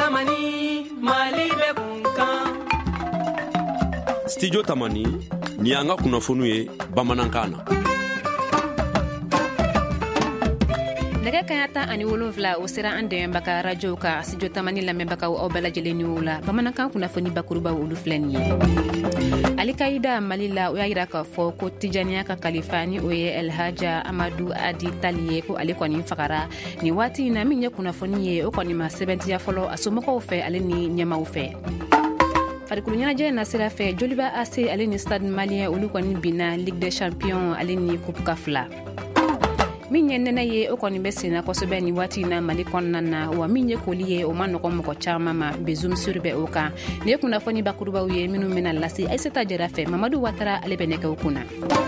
Tamani Mali be kunkan. Studio Tamani ni anga kunafunu ye Bamanankana. Nɛgɛ kaɲa 17 o sera an dɛmɛ ka radio ka studio Tamani lamɛnbagaw aw bɛɛ lajɛlen ni la Bamanankan kunnafoni bakuruba olu filɛ nin ye. Alikaida Mali la o y'a yira k'a fɔ ko Tijaniya ka kalifa ni o ye Elhaja Amadu Adi Tali ye ko ale kɔni fagara ni waati in na min ye kunnafoni ye o kɔni ma sɛbɛntiya fɔlɔ a somɔgɔw fɛ ale ni ɲɛmaw fɛ. Farikolo ɲɛnajɛ na sira fɛ Joliba AC ale ni Stade Malien olu kɔni binna Ligue des Champions ale ni Coupe Kafla. Min ye nɛnɛ ye o kɔni bɛ senna kosɛbɛ ni waati in na Mali kɔnɔna na wa min ye koli ye o ma nɔgɔ mɔgɔ caman ma bezum sur bɛ o kan ni ye kunnafoni bakurubaw ye minnu bɛna lase Aisata Jara fɛ Mamadu Watara ale bɛ nɛgɛw kunna.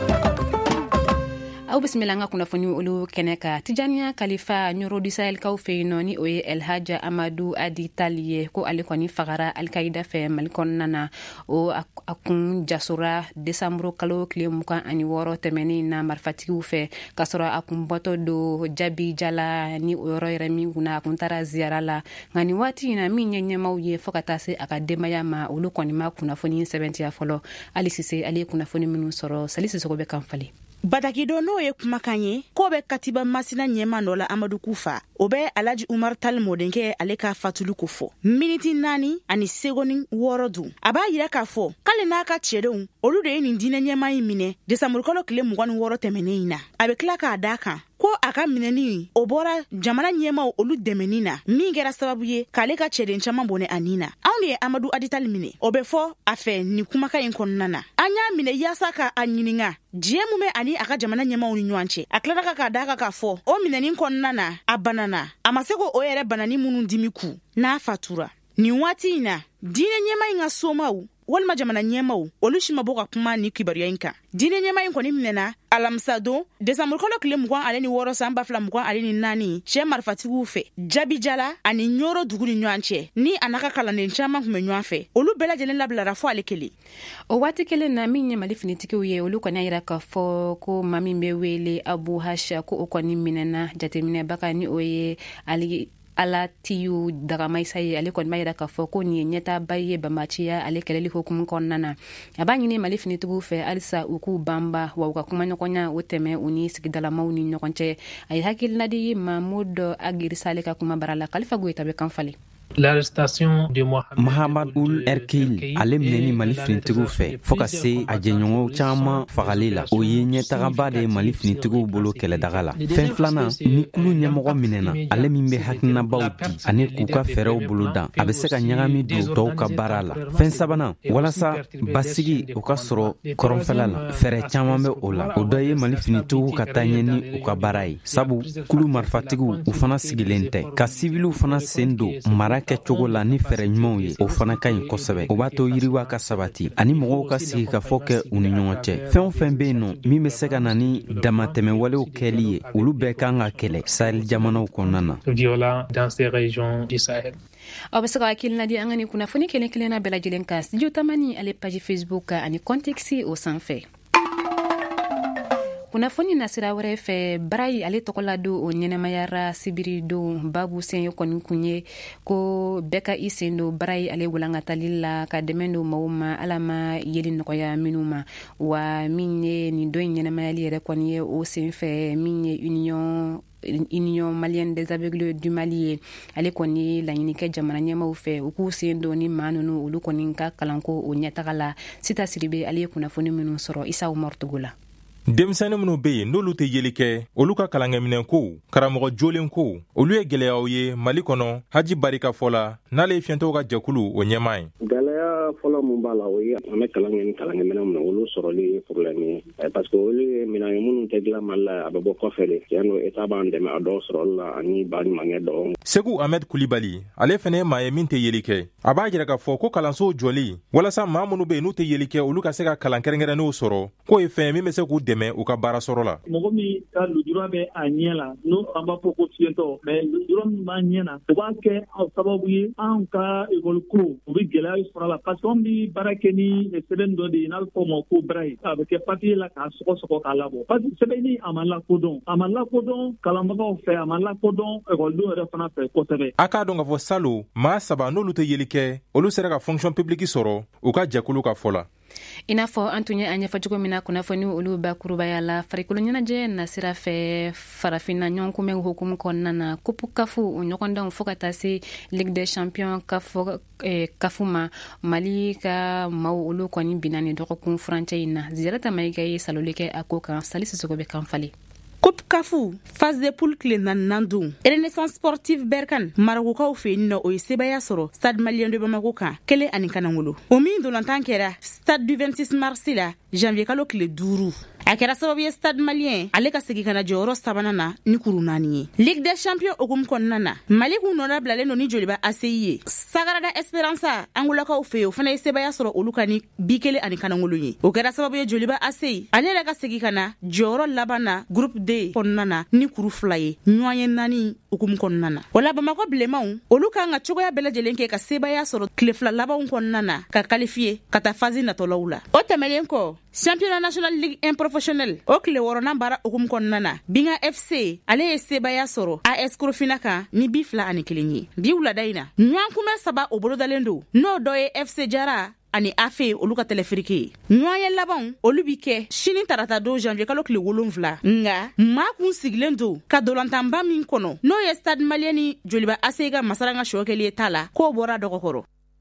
Aw bisimila an ka kunnafoni olu kɛnɛ ka Tijaniya kalifa Ɲoro du Sahel kaw fɛ yen nɔ ni o ye Elhaja Amadu Adi Tali ye ko ale kɔni fagara Alkaida fɛ Mali kɔnɔna na o a kun jasora Desanburu kalo tile 26 tɛmɛnen na marifatigiw fɛ ka sɔrɔ a kun bɔtɔ do Jabi Jala ni o yɔrɔ yɛrɛ min kunna a kun taara ziyara la nka ni waati in na min ye ɲɛmaw ye fɔ ka taa se a ka denbaya ma olu kɔni ma kunnafoni sɛbɛntiya fɔlɔ Ali Sise ale ye kunnafoni minnu sɔrɔ Sali Sisoko bɛ kan falen. Badakido n'o ye kumakan ye ko bɛ Katiba Masina ɲɛma dɔ la Amadu Kufa o bɛ Alaji Umar Tal mɔdenkɛ ale ka fatulu ko fɔ miniti 4 ani segoni 6 dun a b'a yira k'a fɔ k'ale n'a ka cɛdenw olu de ye nin diinɛ ɲɛma in minɛ Desanburu kalo tile 26 tɛmɛnen in na a bɛ tila k'a d'a kan ko a ka minɛni o bɔra jamana ɲɛmaw olu dɛmɛni na min kɛra sababu ye k'ale ka cɛden caman bɔnɛ a nin na anw de ye Amadu Adi Tali minɛ o bɛ fɔ a fɛ nin kumakan in kɔnɔna na an y'a minɛ yaasa ka a ɲininka diɲɛ mun bɛ ani a ka jamana ɲɛmaw ni ɲɔgɔn cɛ a tilara k'a d'a kan k'a fɔ o minɛni kɔnɔna na a banana a ma se ko o yɛrɛ banani minnu dimi ku n'a fatura nin waati in na diinɛ ɲɛma in ka somaw walima jamana ɲɛmaw olu si ma bɔ ka kuma ni kibaruya in kan diinɛ ɲɛma in kɔni minɛna alamisa don Desanburu kalo tile 26 san 2024 cɛ marifatigiw fɛ Jabi Jala ani Ɲoro dugu ni ɲɔgɔn cɛ ni a n'a ka kalanden caman kun bɛ ɲɔgɔn fɛ olu bɛɛ lajɛlen labilara fɔ ale kelen o waati kelen na min ye Mali finitigiw ye olu kɔni y'a yira k'a fɔ ko maa min bɛ wele Abu Hasha ko o kɔni minɛna jateminɛbaga ni o ye Ala Tiyu Dagamaisa ye ale kɔni b'a yira k'a fɔ ko nin ye ɲɛtaaba ye Bamaciya ale kɛlɛli hukumu kɔnɔna na a b'a ɲini Mali finitigiw fɛ halisa u k'u banba wa u ka kumaɲɔgɔnya o tɛmɛ u ni sigidalamaw ni ɲɔgɔn cɛ a ye hakilina di Mahmoud Agirisa ale ka kuma bara la Kalifa Goyita bɛ kan falen. L'arrestation de Mohamed Ould Erkil ale minɛni Mali finitigiw fɛ fɔ ka se a jɛɲɔgɔnw caman fagali la o ye ɲɛtagaba de Mali finitigiw bolo kɛlɛdaga la fɛn filanan ni kulu ɲɛmɔgɔ minɛna ale min bɛ hakilinabaw di ani k'u ka fɛɛrɛw bolo dan a bɛ se ka ɲagami don tɔw ka baara la fɛn sabanan walasa basigi o ka sɔrɔ kɔrɔnfɛla la fɛɛrɛ caman bɛ o la o dɔ ye Mali finitigiw ka taa ɲɛ ni u ka baara ye sabu kulu marifatigiw u fana sigilen tɛ ka sibiliw fana sen don mara kɛ cogo la ni fɛrɛ ɲumanw ye o fana ka ɲi kosɛbɛ o b'a to yiriwa ka sabati ani mɔgɔw ka sigi ka fɔ kɛ u ni ɲɔgɔn cɛ fɛn o fɛn bɛ yen nɔ min bɛ se ka na ni damatɛmɛwalew kɛli ye olu bɛɛ kan ka kɛlɛ Sahel jamanaw kɔnɔna na aw bɛ se ka hakilina di an ka nin kunnafoni kelen kelenna bɛɛ lajɛlen kan Studio Tamani ale page Facebook ani Contexte o sanfɛ. Kunnafoni nasira wɛrɛ fɛ Barayi ale tɔgɔ la don o ɲɛnɛmayara sibiri don babu sen kɔni kun ye ko bɛɛ ka i sen don Barayi ale walankatali la ka dɛmɛ don maaw ma ala ma yeli nɔgɔya minnu ma wa min ye nin don ɲɛnɛmayali yɛrɛ kɔni ye o sen fɛ min ye Union Malienne des Aveugles du Mali ye ale kɔni laɲini kɛ jamana ɲɛmaw fɛ u k'u sen don ni maa ninnu olu kɔni ka kalanko o ɲɛtaga la Sita Siribe ale ye kunnafoni minnu sɔrɔ Isa Umar Togo la. Denmisɛnnin minnu bɛ yen n'olu tɛ yeli kɛ olu ka kalankɛminɛn ko karamɔgɔ jolen ko olu ye gɛlɛyaw ye Mali kɔnɔ Haji Barika fɔla n'ale ye fiɲɛtɔw ka jɛkulu o ɲɛmaa ye. Gɛlɛya fɔlɔ mun b'a la o ye an bɛ kalankɛminɛn minnu olu sɔrɔli ye problème ye parce que olu ye minɛn ye minnu tɛ dilan Mali la a bɛ bɔ kɔfɛ de tiɲɛ don État b'an dɛmɛ a dɔw sɔrɔli la ani baɲumankɛ dɔw. Segu Ahmed Kulibali ale fana ye maa ye min tɛ yeli kɛ a b'a jira k'a fɔ ko kalansow jɔli walasa maa minnu bɛ yen n'u tɛ yeli kɛ olu ka se ka kalan kɛrɛnkɛrɛnnenw sɔrɔ k'o ye fɛn min bɛ se k'u dɛmɛ u ka baara sɔrɔ la. Mɔgɔ min ka lujura bɛ a ɲɛ la n'o an b'a fɔ ko fiyɛntɔ mais lujura min b'a ɲɛ na o b'a kɛ sababu ye an ka école ko u bɛ gɛlɛya sɔrɔ la parce que anw bi barake ni seben do di nal ko mo ko brai avec papier la ka soko kala bo parce que sebeni amala kodon kalamba fe amala kodon e ko do refana fe ko sebe aka donga fo salo ma saba no lute yelike olu sera ka fonction publique soro u ka jakulu ka fola inafo Antonia anya fajugo mina kuna foni ulu bakuruba yala farikulu nyanaje na sira fe farafina nyonku me hukumu konna na kupu kafu unyokonda mfokata si Ligue des Champions kafuma Mali ka mau ulu kwani binani doko kun franchise na zirata maiga yi saloleke akoka salisi sogobe kamfali Coupe Kafu, phase de poule clé nanandou. Renaissance sportive Berkan, Maragoka ou Fénino ou Sebaya Soro, Stade Malien de Bamagoka, Kele Anikanangolo. Au milieu de l'Antankera, Stade du 26 mars là, janvier Kalok le Dourou. Akera sababu Stade Malien, aleka segi kana joro sabanana ni kurunani. Ligue des Champions okum konnana. Mali honorable ale noni joliba ACI. Sagarada Esperanza, angulaka ofeo fana Sebaya Soro olukani bikele Anikanangolo yi. Okera sababu joliba ACI, aleka segi kana joro labana groupe D konnana ni kuru flaye. Nyoanye nani okum konnana. Wala Bamako blemaun, oluka nga chogoya bela jelenke ka Sebaya Soro klefla laba konnana ka qualifier kata fazi na tolaula. Otamelenko Championnat National Ligue 1 Professionnel okle worona bara okum konnana Binga FC ale Sebaya Soro AS Krofinaka ni bifla ani kilinyi biwula daina nyankume saba obolodalendo no doye FC Jara ani afe oluka telefrike nyoye labon olubike shini tarata do janvier kalokle wolonvla nga makun siglendo ka dolantamba min kono no ye Stade Malieni joliba asega masaranga shokeli tala ko bora dogokoro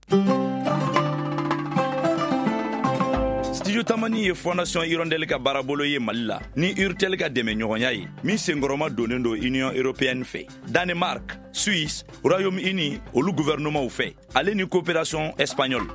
Studio Tamani ye Fondation Hirondelle ka barabolo ye Malila ni Urtel ka deme ɲɔgɔnya ye min sengoroma donnen do Union Européenne fɛ Danemark, Suisse, Royaume-Uni olu gouvernement fɛ ale ni coopération espagnole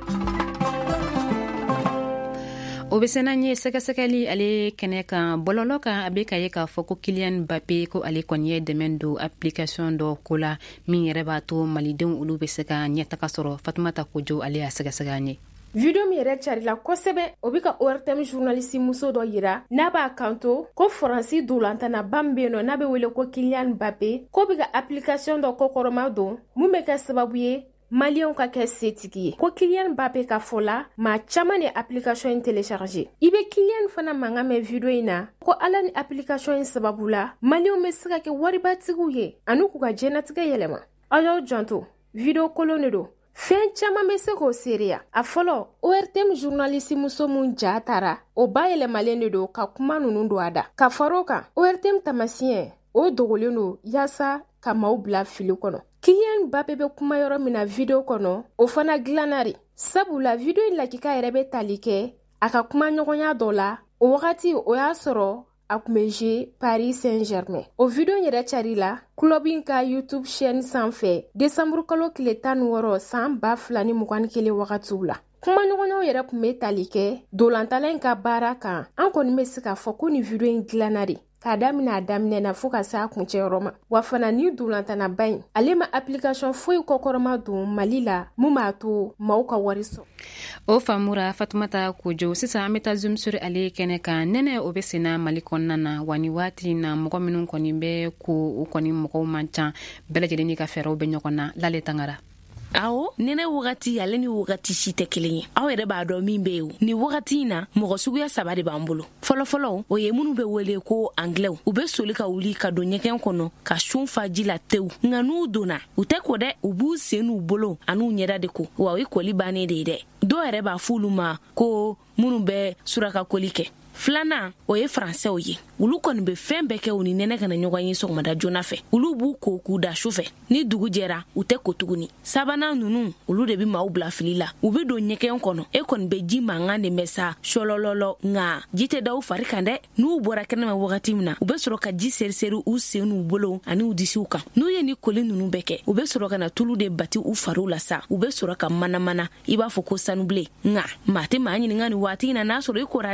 Obesenanye sekali ale keneka bololoka abeka yeka foko Kylian Mbappé ko ale konye demendo application do kola min yereba to maliden ulu beseka nyata kasoro Fatoumata Kojo ale aseganye Video mi yɛrɛ carila kosɛbɛ o bɛ ka ORTM journaliste muso dɔ yira n'a b'a kanto ko Faransi dolantana ban bɛ yen nɔ n'a bɛ wele ko Kylian Mbappé ko bɛ ka application dɔ kɔkɔrɔma don mun bɛ kɛ sababu ye Maliens ka kɛ setigi ye ko Kylian Mbappé ka fɔ la maa caman de application in télécharger i bɛ Kylian fana mankan mɛn video in na ko ala ni application in sababu la Maliens bɛ se ka kɛ waribatigiw ye ani k'u ka diɲɛlatigɛ yɛlɛma aw y'aw janto video kolon de don Fɛn caman bɛ se k'o seereya a fɔlɔ ORTM journaliste muso mun ja tara o bayɛlɛmalen de don ka kuma ninnu don a da ka far'o kan ORTM tamasiyɛn o dogolen don yaasa ka maaw bila fili kɔnɔ Kylian Mbappé bɛ kuma yɔrɔ min na video kɔnɔ o fana dilanna de sabula video in lakika yɛrɛ bɛ tali kɛ a ka kuma ɲɔgɔnya dɔ la o wagati o y'a sɔrɔ a kun bɛ jouer Paris Saint-Germain o video yɛrɛ carila club in ka YouTube chaîne sanfɛ décembre kalo tile 16 san 2021 wagatiw la kuma ɲɔgɔnyaw yɛrɛ kun bɛ tali kɛ dolantala in ka baara kan an kɔni bɛ se k'a fɔ ko ni video in dilanna de k'a daminɛ a daminɛ na fo ka se a kuncɛyɔrɔ ma wa fana ni dolantanaba in ale ma application foyi kɔkɔrɔma don Mali la mun b'a to maaw ka wari sɔrɔ o famura Fatoumata Kojo sisan an bɛ taa zoom sur ale kɛnɛ kan nɛnɛ o bɛ senna Mali kɔnɔna na wa ni waati na mɔgɔ minnu kɔni bɛ ko o kɔni mɔgɔw man ca bɛɛ lajɛlen ni ka fɛɛrɛw bɛ ɲɔgɔn na Lale Tangara Awo nene wagati ale ni wagati si tɛ kelen ye aw yɛrɛ b'a dɔn min bɛ yen ni wagati in na mɔgɔ suguya 3 de b'an bolo fɔlɔfɔlɔ o ye minnu bɛ wele ko anglais u bɛ soli ka wuli ka don ɲɛgɛn kɔnɔ ka sun fa ji la tewu nka n'u donna u tɛ ko dɛ u b'u sen n'u bolo an'u ɲɛda de ko wa o ye koli bannen de ye dɛ dɔw yɛrɛ b'a f'ulu ma ko minnu bɛ suraka koli kɛ Filanan o ye Français ye ulu kɔni bɛ fɛn bɛɛ kɛ u ni nɛnɛ kana ɲɔgɔn ye sɔgɔmada joona fɛ ulu b'u ko k'u da su fɛ ni dugu jɛra u tɛ ko tuguni sabanan ninnu ulu de bɛ maaw bila fili la u bɛ don ɲɛgɛn kɔnɔ e kɔni bɛ ji mankan de mɛn sa sɔlɔlɔlɔ nka ji tɛ da u fari kan dɛ n'u bɔra kɛnɛma wagati min na u bɛ sɔrɔ ka ji seriseri u sen n'u bolo ani u disiw kan n'u ye ni koli ninnu bɛɛ kɛ u bɛ sɔrɔ ka na tulu de bati u fariw la sa u bɛ sɔrɔ ka manamana i b'a fɔ ko sanubilen nka maa tɛ maa ɲininka ni waati in na n'a sɔrɔ i kora dɛ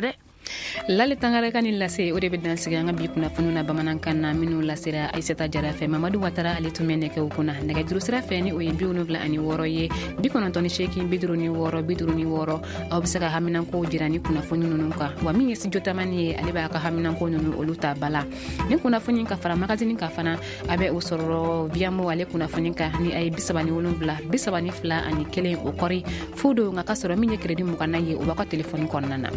lale tangare kan lase o de be dan siga nga bi kuna fununa bamanankan na minu lasira Aisata Jara fe Mamadou Watara ale to mene ke ukuna daga drusira fe ni o ye biunu vla ani woro ye bi kono toni sheki bidru ni woro aw bisaka haminan ko jirani kuna fununu nunka wa mi yesi jotamani ale ba ka haminan ko nunu oluta bala ni kuna funin ka fara magazine ka fana abe o sororo biamo ale kuna funin ka ni ay bisabani wolumbla bisabani fla ani kele o kori fudo nga kasoro mi ye credit mu kana ye o ba ka telefoni konnana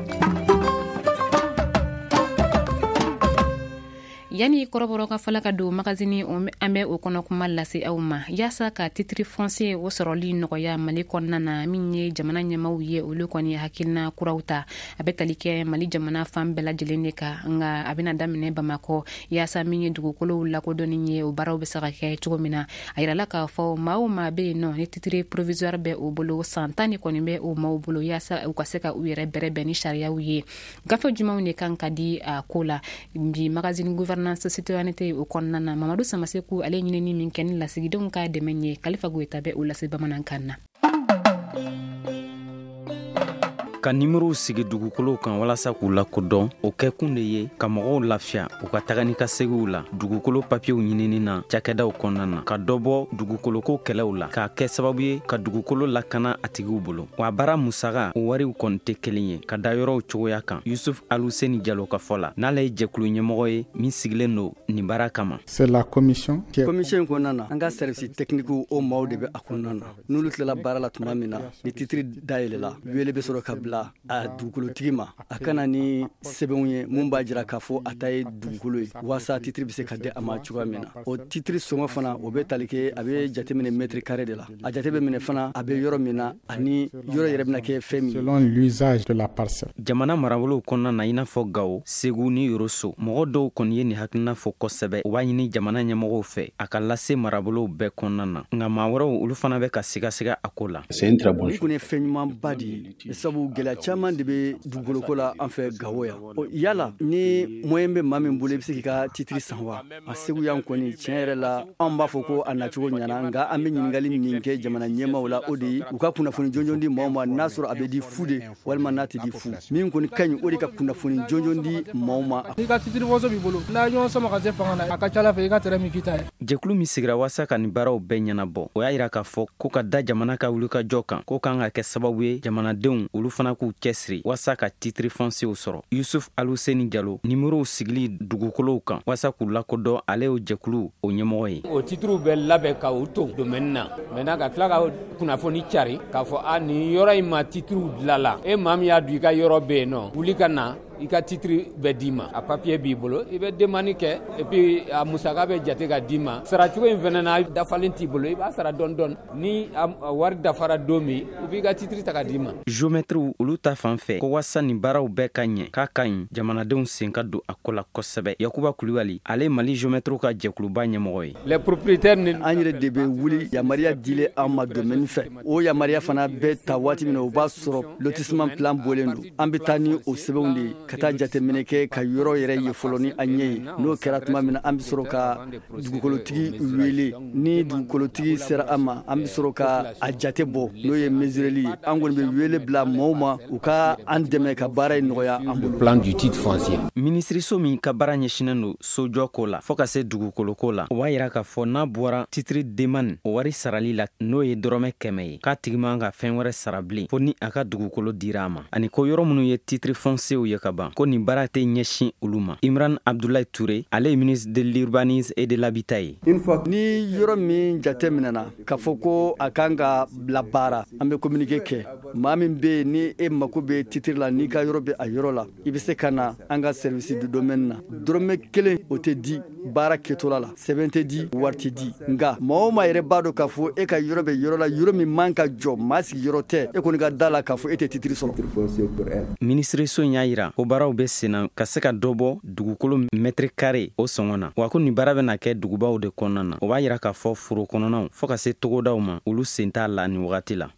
yani koroboro ka fala ka do magazine ambe o kono kuma lase awma yasa ka titre français o soroli noya mali konnana minye jamana nyamawye o lokoni hakilna kurawta abetalike mali jamana fam bela jelene ka nga abina damine bamako yasa minye dugo kolo la ko doninye o baraw be saka ke chugomina ayira ka fo mauma be no ni titre provisoire be o bolo santani koni be o mawbolo yasa o kaseka uyere berebe ni sharia uye gafo jumawne kan kadi kola bi magazine gouvernance citoyenneté o konnana Mamadou Samaseku ale nyini min ken la sigidon ka de menye Khalifa Goita be o la bamanan ka numéro sigi dugukolo kan walasa k'u lakodɔn o kɛ kun de ye ka mɔgɔw lafiya u ka tagani ka segiw la dugukolo papiyew ɲinini na cakɛdaw kɔnɔna na ka dɔbɔ dugukoloko kɛlɛw la k'a kɛ sababu ye ka dugukolo lakana a tigiw bolo wa baara musaga o wariw kɔni tɛ kelen ye ka da yɔrɔw cogoya kan Yusuf Aluseni Jalo ka fɔ la n'ale ye jɛkulu ɲɛmɔgɔ ye min sigilen do nin baara kama. C'est la commission kɔnɔna na an ka service technique o maaw de bɛ a kɔnɔna na n'olu tilala baara la tuma min na ni titre dayɛlɛla wele bɛ sɔrɔ ka a dugukolotigi ma a kana ni sɛbɛnw ye mun b'a jira k'a fɔ a ta ye dugukolo ye waasa titiri bɛ se ka di a ma cogoya min na o titiri sɔngɔ fana o bɛ tali kɛ a bɛ jateminɛ mètre carré de la a jate bɛ minɛ fana a bɛ yɔrɔ min na ani yɔrɔ yɛrɛ bɛna kɛ fɛn min selon l'usage de la parcelle. Jamana marabolow kɔnɔna na i n'a fɔ Gawo, Segu ni Yoroso mɔgɔ dɔw kɔni ye nin hakilina fɔ kosɛbɛ u b'a ɲini jamana ɲɛmɔgɔw fɛ a ka lase marabolow bɛɛ kɔnɔna na nka maa wɛrɛw olu fana bɛ ka sigasɛga a ko la. Ni kun ye fɛn ɲumanba de ye sabu gɛlɛya caman de bɛ dugukolo la an fɛ Gawo yan yala ni moyen bɛ maa min bolo i bɛ se k'i ka titiri san wa a segu yan kɔni tiɲɛ yɛrɛ la an b'a fɔ ko a nacogo ɲana nka an bɛ ɲininkali min kɛ jamana ɲɛmaaw la o de ye u ka kunnafoni jɔnjɔn di maaw ma n'a sɔrɔ a bɛ di fu de walima n'a tɛ di fu min kɔni ka ɲi o de ka kunnafoni jɔnjɔn di maaw ma. i ka titiri fɔso b'i bolo n'a ɲɔgɔn sama ka se fanga na a ka ca ala fɛ i ka tɛrɛ min k'i ta ye. Jɛkulu min sigira waasa ka nin baaraw bɛɛ ɲɛnabɔ o y'a yira k'a fɔ ko ka da jamana ka wulikajɔ kan ko kan ka kɛ sababu ye jamanadenw olu fana k'u cɛsiri waasa ka titiri foncier sɔrɔ. Yusuf Aluseni Jalo numéro sigili dugukolow kan waasa k'u lakodɔn ale y'o jɛkulu o ɲɛmɔgɔ ye. O titiriw bɛ labɛn ka u to domaine na maintenant ka tila ka kunnafoni cari k'a fɔ a nin yɔrɔ in ma titiriw dilala e maa min y'a dun i ka yɔrɔ bɛ yen nɔ wuli ka na i ka titiri bɛ d'i ma a papier b'i bolo i bɛ demande kɛ et puis a musaka bɛ jate ka d'i ma saracogo in fana na dafalen t'i bolo i b'a sara dɔɔni dɔɔni ni a wari dafara don min u b'i ka titiri ta ka d'i ma. Géomètres olu ta fan fɛ ko waasa nin baaraw bɛɛ ka ɲɛ k'a ka ɲi jamanadenw sen ka don a ko la kosɛbɛ. Yakuba Kulibali ale Mali géomètres ka jɛkuluba ɲɛmɔgɔ ye. Les propriétaires ni an yɛrɛ de bɛ wuli yamaruya dilen an ma domaine fɛ o yamaruya fana bɛ ta waati min na o b'a sɔrɔ lotissement plan bɔlen don an bɛ taa ni o sɛbɛnw de ka taa jateminɛ kɛ ka yɔrɔ yɛrɛ ye fɔlɔ ni an ɲɛ ye n'o kɛra tuma min na an bɛ sɔrɔ ka dugukolotigi wele ni dugukolotigi sera an ma an bɛ sɔrɔ ka a jate bɔ n'o ye mesureli ye an kɔni bɛ wele bila maaw ma u ka an dɛmɛ ka baara in nɔgɔya an bolo. Plan du titre foncier. Minisiriso min ka baara ɲɛsinen don sojɔko la fɔ ka se dugukoloko la o b'a yira k'a fɔ n'a bɔra titiri demande o wari sarali la n'o ye dɔrɔmɛ 100 ye k'a tigi man ka fɛn wɛrɛ sara bilen fo ni a ka dugukolo dira a ma ani ko yɔrɔ minnu ye titiri foncier ye ka ban ko nin baara tɛ ɲɛsin olu ma. Imran Abdoulaye Touré ale ye ministre de l'urbanisme et de l'habitat ye. Ni yɔrɔ min jate minɛna k'a fɔ ko a kan ka bila baara an bɛ communiqué kɛ maa min bɛ yen ni e mako bɛ titiri la n'i ka yɔrɔ bɛ a yɔrɔ la i bɛ se ka na an ka service du domaine na dɔrɔmɛ 1 o tɛ di baara kɛtola la sɛbɛn tɛ di wari tɛ di nka maa o maa yɛrɛ b'a dɔn k'a fɔ e ka yɔrɔ bɛ yɔrɔ la yɔrɔ min man ka jɔ maa sigi yɔrɔ tɛ e kɔni ka da la k'a fɔ e tɛ titiri sɔrɔ. Minisiriso y'a yira ko baaraw bɛ senna ka se ka dɔ bɔ dugukolo mètre carré o sɔngɔ na wa ko nin baara bɛna kɛ dugubaw de kɔnɔna na o b'a yira k'a fɔ foro kɔnɔnaw fɔ ka se togodaw ma olu sen t'a la nin wagati la.